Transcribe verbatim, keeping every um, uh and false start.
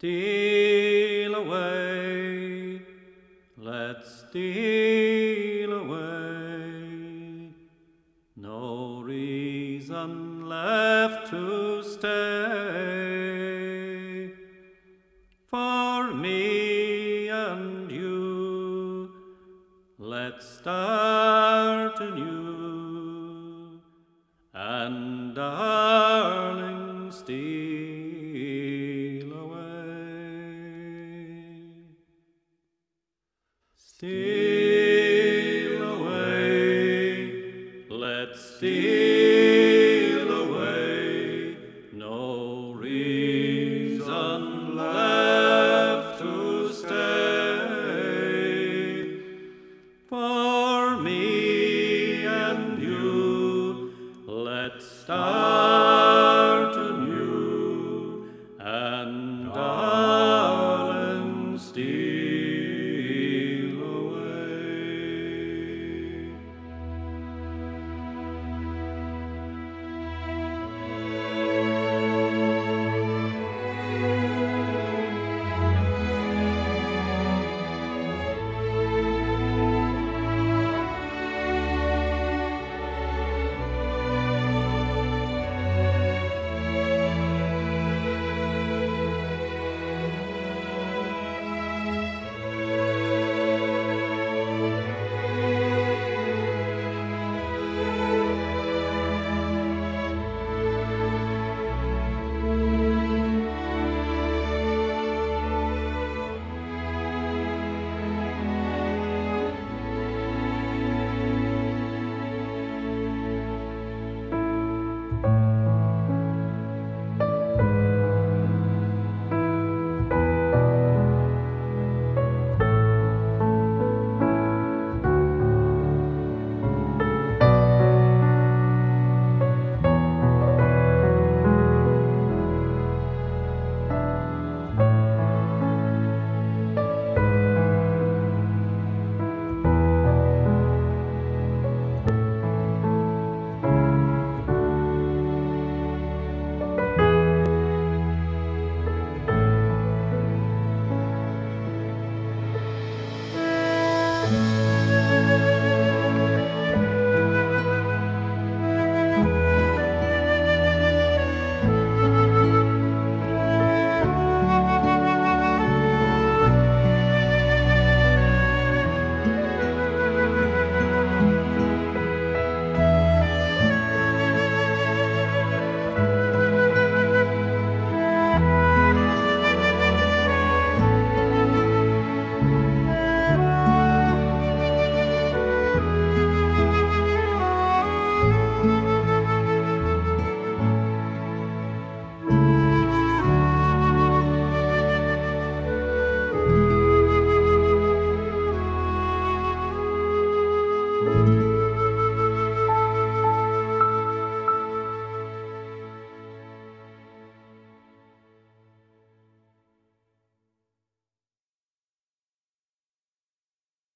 Steal away, let's steal away. No reason left to stay. For me and you, let's start anew. And darling, steal away. Steal away, let's steal away. No reason left to stay. For me and you, let's start anew. And I